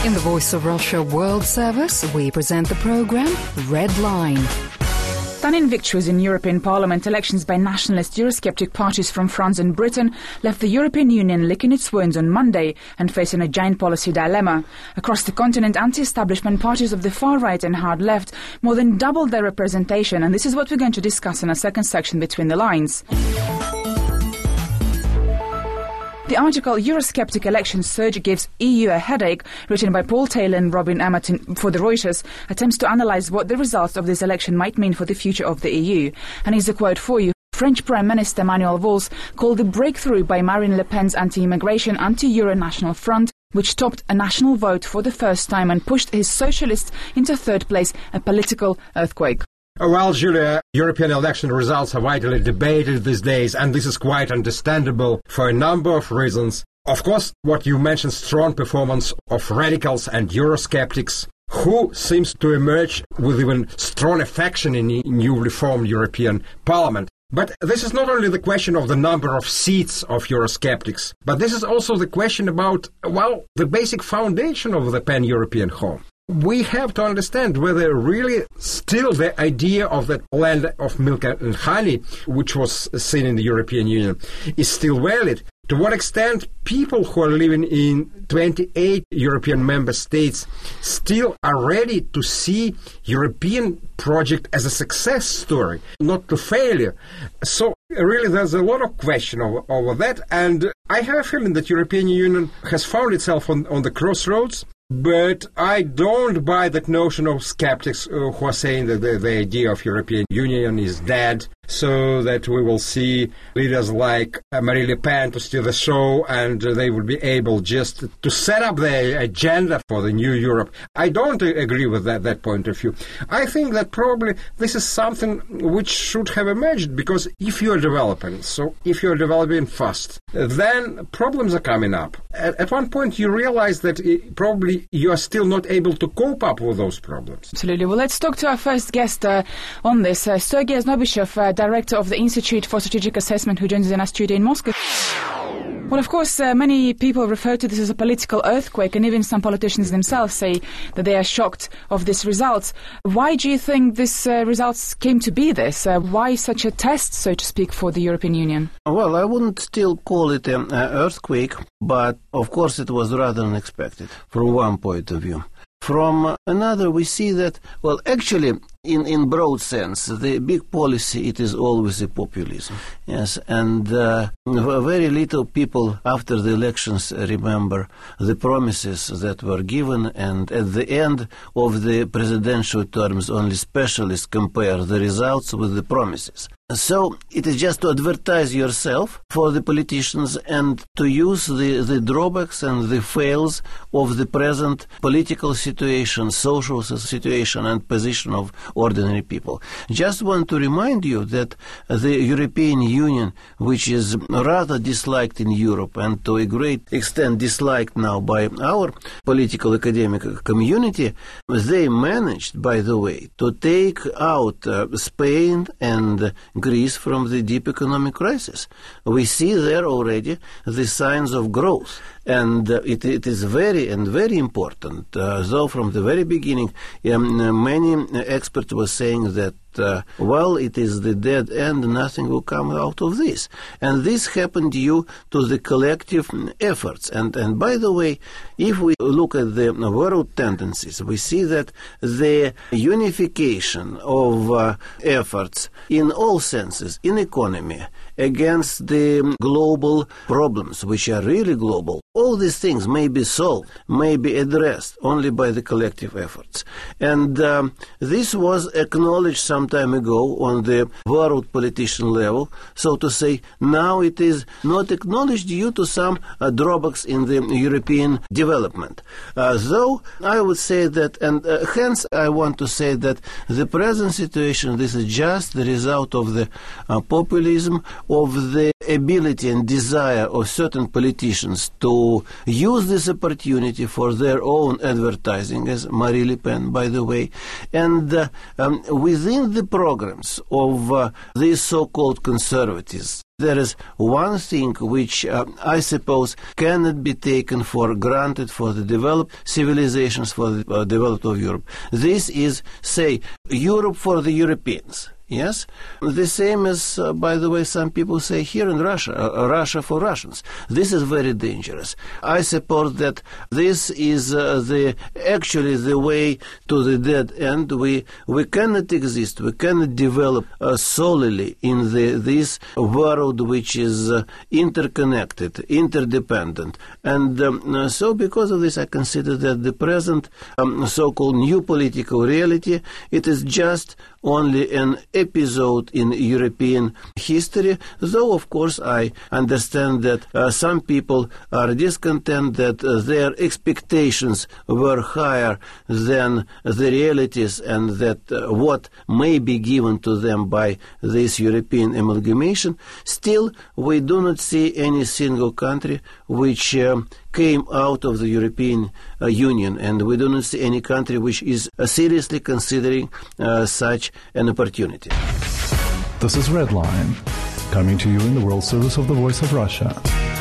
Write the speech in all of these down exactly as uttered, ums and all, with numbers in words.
In the Voice of Russia World Service, we present the program Red Line. Stunning victories in European Parliament elections by nationalist Eurosceptic parties from France and Britain left the European Union licking its wounds on Monday and facing a giant policy dilemma. Across the continent, anti-establishment parties of the far right and hard left more than doubled their representation, and this is what we're going to discuss in a second section Between the Lines. The article Eurosceptic Election Surge Gives E U a Headache, written by Paul Taylor and Robin Emmerton for the Reuters, attempts to analyse what the results of this election might mean for the future of the E U. And here's a quote for you. French Prime Minister Manuel Valls called the breakthrough by Marine Le Pen's anti-immigration, anti-Euro National Front, which topped a national vote for the first time and pushed his socialists into third place, a political earthquake. Well, Julia, European election results are widely debated these days, and this is quite understandable for a number of reasons. Of course, what you mentioned, strong performance of radicals and Eurosceptics, who seems to emerge with even strong affection in the newly formed European Parliament. But this is not only the question of the number of seats of Eurosceptics, but this is also the question about, well, the basic foundation of the pan-European home. We have to understand whether really still the idea of that land of milk and honey, which was seen in the European Union, is still valid. To what extent people who are living in twenty-eight European member states still are ready to see European project as a success story, not to failure. So really there's a lot of question over, over that, and I have a feeling that European Union has found itself on, on the crossroads. But I don't buy that notion of skeptics uh, who are saying that the, the idea of European Union is dead, so that we will see leaders like uh, Marine Le Pen to steal the show, and uh, they will be able just to set up their agenda for the new Europe. I don't uh, agree with that, that point of view. I think that probably this is something which should have emerged, because if you are developing, so if you are developing fast, then problems are coming up. At, at one point you realize that it, probably you are still not able to cope up with those problems. Absolutely. Well, let's talk to our first guest uh, on this, uh, Sergei Znobyshev, uh, Director of the Institute for Strategic Assessment, who joins us in our studio in Moscow. Well, of course, uh, many people refer to this as a political earthquake, and even some politicians themselves say that they are shocked of these results. Why do you think these uh, results came to be this? Uh, why such a test, so to speak, for the European Union? Well, I wouldn't still call it an earthquake, but of course it was rather unexpected from one point of view. From another, we see that, well, actually, in, in broad sense, the big policy, it is always a populism. Yes, and uh, very little people after the elections remember the promises that were given, and at the end of the presidential terms, only specialists compare the results with the promises. So it is just to advertise yourself for the politicians and to use the, the drawbacks and the fails of the present political situation, social situation and position of ordinary people. Just want to remind you that the European Union, which is rather disliked in Europe and to a great extent disliked now by our political academic community, they managed, by the way, to take out uh, Spain and Greece from the deep economic crisis. We see there already the signs of growth. And uh, it, it is very and very important. Uh, though from the very beginning, um, many experts were saying that, uh, well, it is the dead end, nothing will come out of this. And this happened due to the collective efforts. And, and by the way, if we look at the world tendencies, we see that the unification of uh, efforts in all senses, in economy, against the global problems, which are really global, all these things may be solved, may be addressed only by the collective efforts. And um, this was acknowledged some time ago on the world politician level. So to say, now it is not acknowledged due to some uh, drawbacks in the European development. Uh, though I would say that, and uh, hence I want to say that the present situation, this is just the result of the uh, populism, of the ability and desire of certain politicians to use this opportunity for their own advertising, as Marine Le Pen, by the way, and uh, um, within the programs of uh, these so-called conservatives, there is one thing which uh, I suppose cannot be taken for granted for the developed civilizations, for the uh, development of Europe. This is, say, Europe for the Europeans. Yes? The same as, uh, by the way, some people say here in Russia, uh, Russia for Russians. This is very dangerous. I suppose that this is uh, the actually the way to the dead end. We we cannot exist, we cannot develop uh, solely in the this world which is uh, interconnected, interdependent. And um, so because of this, I consider that the present um, so-called new political reality, it is just only an episode in European history, though of course I understand that uh, some people are discontent that uh, their expectations were higher than the realities, and that uh, what may be given to them by this European amalgamation. Still, we do not see any single country which um, came out of the European uh, Union, and we do not see any country which is uh, seriously considering uh, such an opportunity. This is Redline, coming to you in the world service of the Voice of Russia.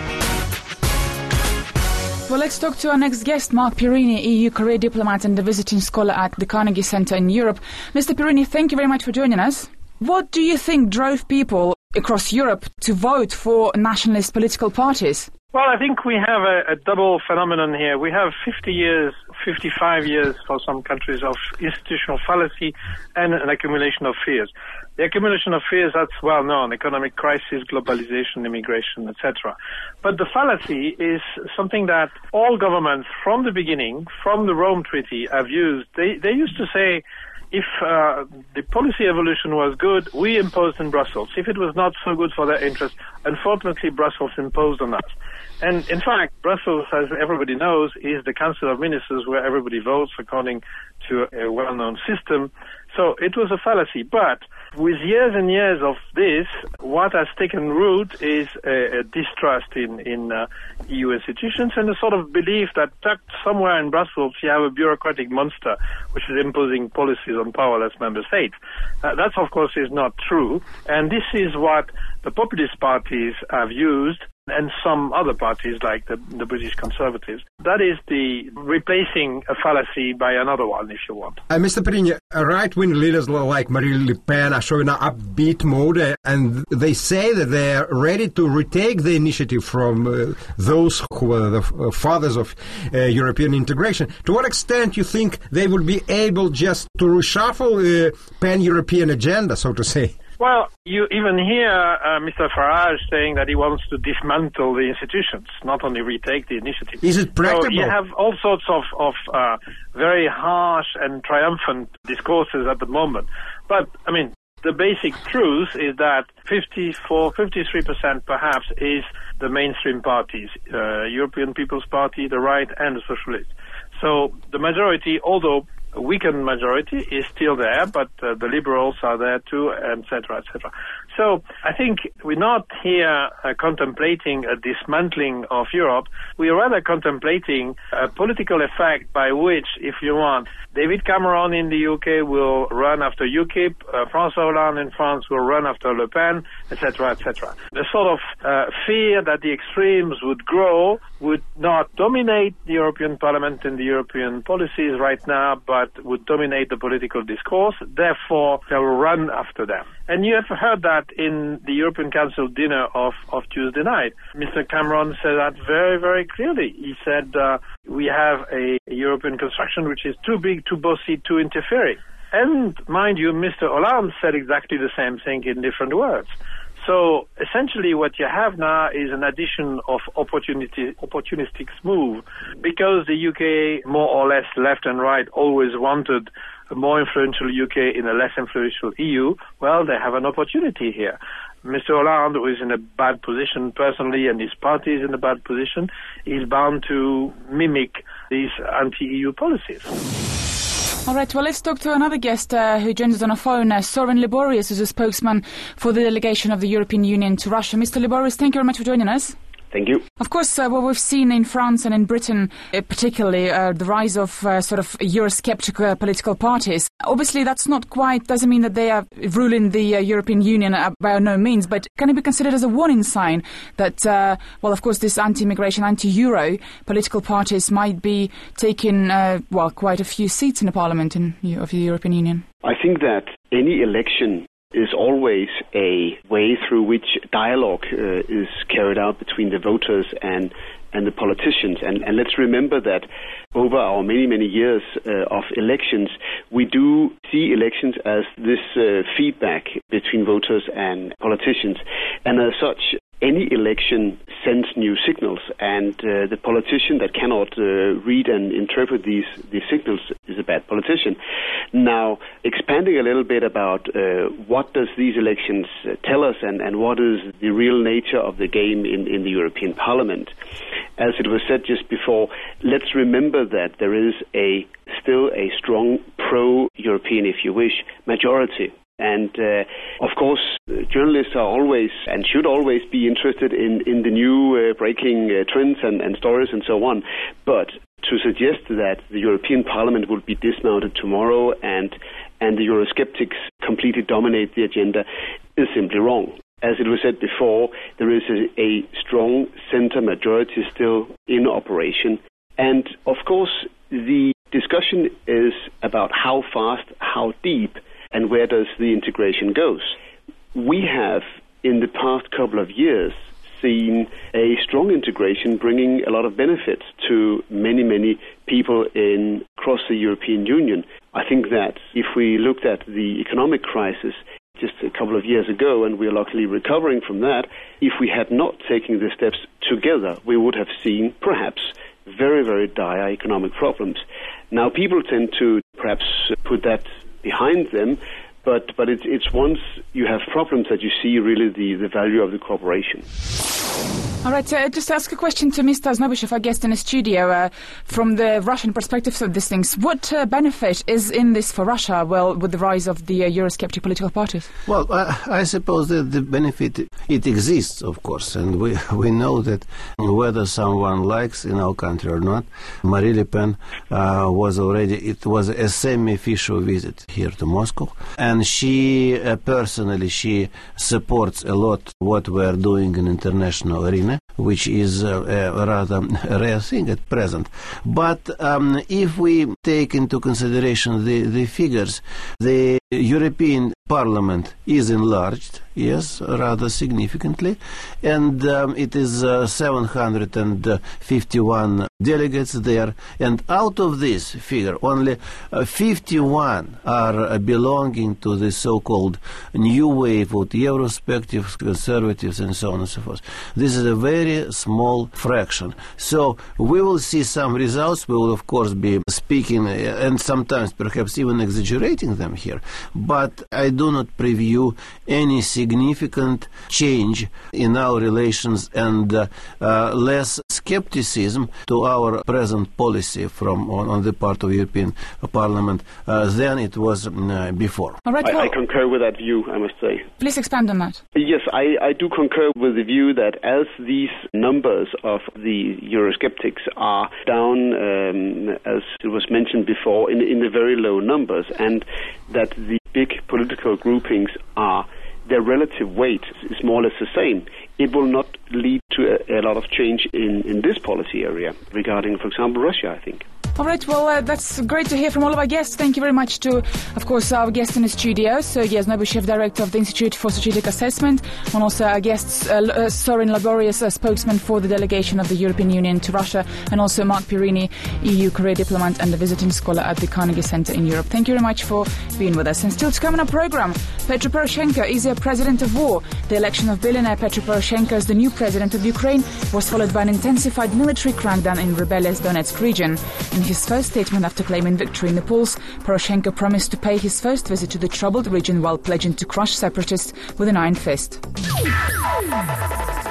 Well, let's talk to our next guest, Mark Pirini, E U career diplomat and a visiting scholar at the Carnegie Center in Europe. Mister Pirini, thank you very much for joining us. What do you think drove people across Europe to vote for nationalist political parties? Well, I think we have a, a double phenomenon here. We have fifty years, fifty-five years for some countries of institutional fallacy and an accumulation of fears. The accumulation of fears, that's well known, economic crisis, globalization, immigration, et cetera. But the fallacy is something that all governments from the beginning, from the Rome Treaty, have used. They, they used to say, if uh, the policy evolution was good, we imposed in Brussels. If it was not so good for their interest, unfortunately, Brussels imposed on us. And in fact, Brussels, as everybody knows, is the Council of Ministers where everybody votes according to a well-known system. So it was a fallacy. But with years and years of this, what has taken root is a, a distrust in, in uh, E U institutions and a sort of belief that tucked somewhere in Brussels you have a bureaucratic monster which is imposing policies on powerless member states. Uh, that, of course, is not true. And this is what the populist parties have used, and some other parties like the, the British Conservatives. That is the replacing a fallacy by another one, if you want. Uh, Mister Pirini, right-wing leaders like Marine Le Pen are showing an upbeat mode, uh, and they say that they are ready to retake the initiative from uh, those who are the uh, fathers of uh, European integration. To what extent do you think they will be able just to reshuffle the uh, pan-European agenda, so to say? Well, you even hear uh, Mister Farage saying that he wants to dismantle the institutions, not only retake the initiative. Is it practical? So you have all sorts of, of uh, very harsh and triumphant discourses at the moment. But, I mean, the basic truth is that fifty-four, fifty-three percent perhaps is the mainstream parties, uh, European People's Party, the right, and the Socialists. So the majority, although a weakened majority, is still there, but uh, the liberals are there too, et cetera, et cetera. So I think we're not here uh, contemplating a dismantling of Europe. We're rather contemplating a political effect by which, if you want, David Cameron in the U K will run after UKIP, uh, François Hollande in France will run after Le Pen, et cetera, et cetera. The sort of uh, fear that the extremes would grow would not dominate the European Parliament and the European policies right now, but would dominate the political discourse. Therefore, they will run after them. And you have heard that in the European Council dinner of, of Tuesday night. Mister Cameron said that very, very clearly. He said, uh, we have a, a European construction which is too big, too bossy, too interfering. And, mind you, Mister Hollande said exactly the same thing in different words. So, essentially, what you have now is an addition of opportunity, opportunistic move. Because the U K, more or less left and right, always wanted a more influential U K in a less influential E U, well, they have an opportunity here. Mister Hollande, who is in a bad position personally, and his party is in a bad position, is bound to mimic these anti-E U policies. All right, well, let's talk to another guest uh, who joins us on a phone, uh, Sorin Liborius, who's a spokesman for the delegation of the European Union to Russia. Mister Liborius, thank you very much for joining us. Thank you. Of course, uh, what we've seen in France and in Britain, uh, particularly uh, the rise of uh, sort of Eurosceptic uh, political parties. Obviously, that's not quite, doesn't mean that they are ruling the uh, European Union uh, by no means, but can it be considered as a warning sign that, uh, well, of course, this anti-immigration, anti-Euro political parties might be taking, uh, well, quite a few seats in the Parliament in, of the European Union? I think that any election is always a way through which dialogue uh, is carried out between the voters and and the politicians. And, and let's remember that over our many, many years uh, of elections, we do see elections as this uh, feedback between voters and politicians. And as such, any election sends new signals, and uh, the politician that cannot uh, read and interpret these, these signals is a bad politician. Now, expanding a little bit about uh, what does these elections uh, tell us, and, and what is the real nature of the game in, in the European Parliament. As it was said just before, let's remember that there is a still a strong pro-European, if you wish, majority. And, uh, of course, journalists are always and should always be interested in, in the new uh, breaking uh, trends and, and stories and so on. But to suggest that the European Parliament will be dismounted tomorrow and, and the Eurosceptics completely dominate the agenda is simply wrong. As it was said before, there is a, a strong centre majority still in operation. And, of course, the discussion is about how fast, how deep, and where does the integration goes. We have, in the past couple of years, seen a strong integration bringing a lot of benefits to many, many people in across the European Union. I think that if we looked at the economic crisis just a couple of years ago, and we are luckily recovering from that, if we had not taken the steps together, we would have seen perhaps very, very dire economic problems. Now, people tend to perhaps put that behind them, but but it's it's once you have problems that you see really the, the value of the cooperation. All right, uh, just ask a question to Mister Znobyshev, our guest in the studio, uh, from the Russian perspective of these things. What uh, benefit is in this for Russia, well, with the rise of the uh, Eurosceptic political parties? Well, uh, I suppose that the benefit, it exists, of course, and we we know that whether someone likes in our country or not, Marine Le Pen uh, was already, it was a semi-official visit here to Moscow, and she uh, personally, she supports a lot what we are doing in international arena, which is uh, a rather rare thing at present. But um, if we take into consideration the, the figures, the European Parliament is enlarged, yes, rather significantly, and um, it is uh, seven hundred fifty-one delegates there, and out of this figure, only uh, fifty-one are uh, belonging to the so-called new wave of Eurosceptics, conservatives, and so on and so forth. This is a very small fraction. So we will see some results. We will, of course, be speaking, uh, and sometimes perhaps even exaggerating them here, but I do not preview any significant change in our relations and uh, uh, less skepticism to our present policy from on, on the part of European Parliament uh, than it was uh, before. All right, well, I, I concur with that view, I must say. Please expand on that. Yes, I, I do concur with the view that as these numbers of the Eurosceptics are down, um, as it was mentioned before, in, in the very low numbers, and that the big political groupings are, their relative weight is more or less the same, it will not lead to a, a lot of change in, in this policy area regarding, for example, Russia, I think. All right, well, uh, that's great to hear from all of our guests. Thank you very much to, of course, our guest in the studio, Sergei Znobyshev, Director of the Institute for Strategic Assessment, and also our guests, uh, uh, Sorin Laborious, uh, spokesman for the delegation of the European Union to Russia, and also Mark Pirini, E U career diplomat and a visiting scholar at the Carnegie Center in Europe. Thank you very much for being with us. And still to come in our program, Petro Poroshenko is a president of war. The election of billionaire Petro Poroshenko as the new president of Ukraine was followed by an intensified military crackdown in rebellious Donetsk region. In his first statement after claiming victory in the polls, Poroshenko promised to pay his first visit to the troubled region while pledging to crush separatists with an iron fist.